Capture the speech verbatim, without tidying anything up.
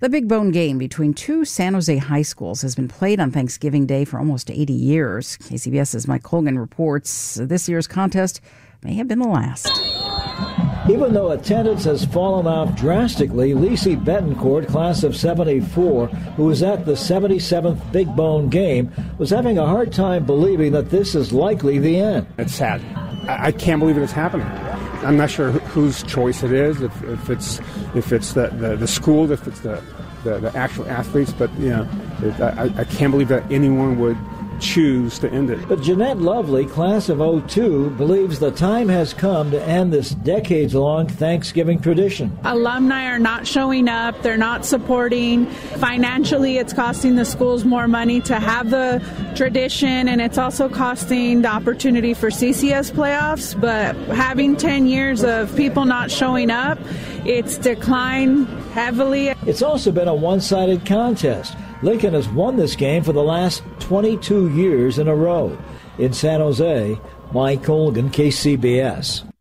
The Big Bone game between two San Jose high schools has been played on Thanksgiving Day for almost eighty years. KCBS's Mike Colgan reports this year's contest may have been the last. Even though attendance has fallen off drastically, Lacey Betancourt, class of seventy-four, who was at the seventy-seventh Big Bone game, was having a hard time believing that this is likely the end. It's sad. I, I can't believe it's happening. I'm not sure whose choice it is, if, if it's if it's the, the, the school, if it's the, the, the actual athletes, but you know, it, I, I can't believe that anyone would choose to end it. But Jeanette Lovely, class of oh two, believes the time has come to end this decades-long Thanksgiving tradition. Alumni are not showing up. They're not supporting. Financially, it's costing the schools more money to have the tradition, and it's also costing the opportunity for C C S playoffs. But having ten years of people not showing up, it's declined heavily. It's also been a one-sided contest. Lincoln has won this game for the last twenty-two years in a row. In San Jose, Mike Colgan, K C B S.